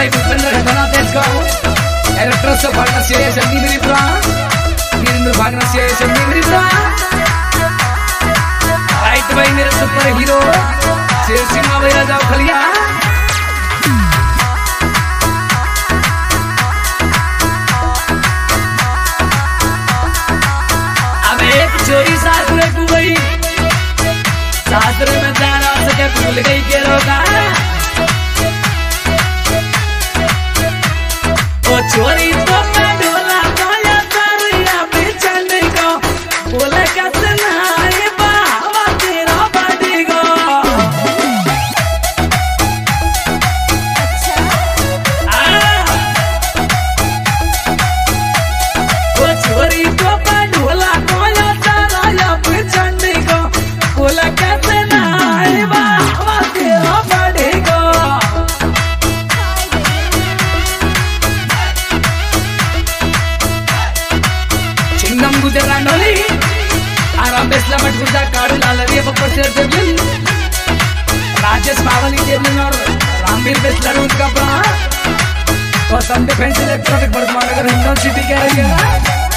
भाई भूपेंद्र घटना तेज गाँव डायरेक्टर से भागना से शनि मेरी ब्रा वीरेंद्र भागना से शनि मेरी ब्रा राइट भाई मेरे सुपर हीरो शेर सिंह भाई राजा खलिया अब एक चोरी शास्त्र कुबई शास्त्र में जाना सके भूल गई के रोका ओ चोरी तो मैं ढोला गाया तारिया बेचने को बोले कैसे नहाए बाबा तेरा बड़ी गो ओ चोरी तो मैं ढोला गाया तारिया बेचने को बोले कैसे नहाए बाबा तेरा बड़ी गो चिंगम गुजरा नोली आराम बेसला मट गुजा काड़ू लालरी बप्पर शेर देवलिन राजेश मावली देवलिन और रामवीर बेसला रूट का प्रा Gautam defence electronic Vardhman Nagar Hindon city कह रही है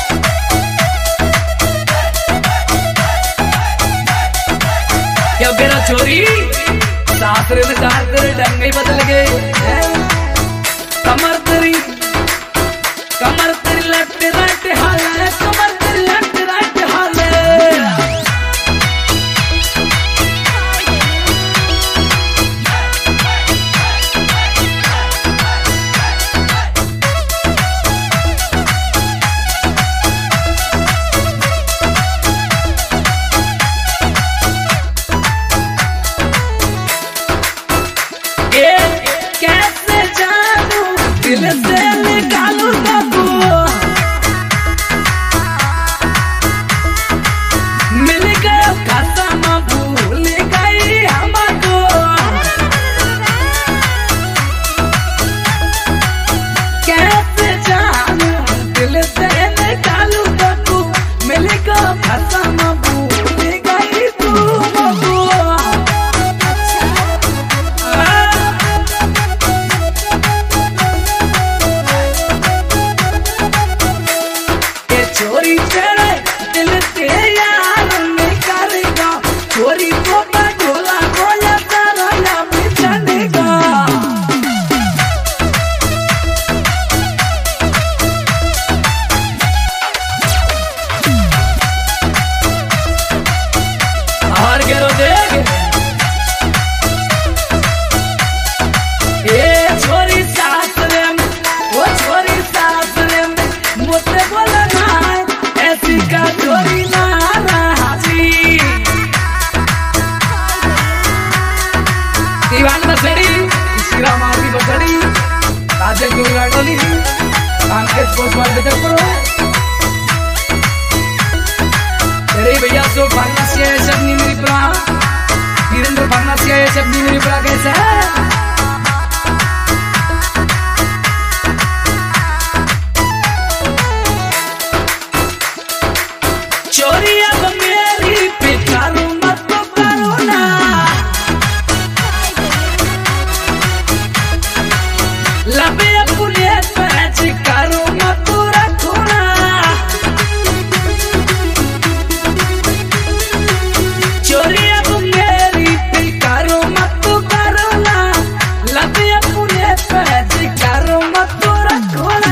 क्या बेरा चोरी सासरे में दार तेरे डंगे बदल गए कमर तेरी लट्टे लट्टे हाल है कमर तेरी लट्टे लट्टे हाल है कैसे जानू दिल से निकालू बाबू मिल गया कसम भूल गई हमको कैसे जानू दिल से निकालू बाबू मिल गया कसम भूल गई तू बाबू चोरी तेरे दिल से यार नहीं करेगा चोरी को ढोला गोया तारा या बेचनेगा और गिरो देख ये छोरी सासरे में वो छोरी सासरे में मुझसे बोला ऐसी का चोरी ना राजी दीवान बसड़ी शिरा मारी बसड़ी राजे गुरुगा डोली कांकेश पोस्ट वाले बेटर करो तेरे भैया सो भागना से सब नी मेरी प्रा वीरेंद्र भागना से सब नी मेरी प्रा कैसा है चोरी अब मेरी पे करो मत करो ना लबे अपने पैच करो मत रखो ना चोरी अब मेरी पे करो मत करो ना लबे अपने पैच करो मत रखो ना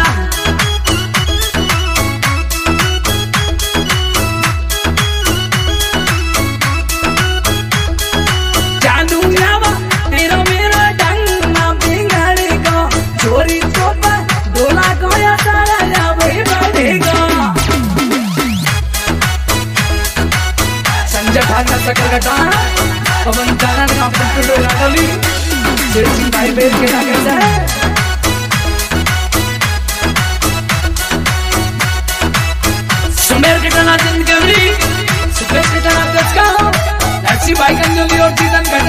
भागना सकल घटा पवन जाना का पट्टू लाडली शेर सिंह भाई बेर के ना कैसा है सुमेर के तना जिंदगी सुपेश के तना दस का ऐसी भाई कंजोली और चीतन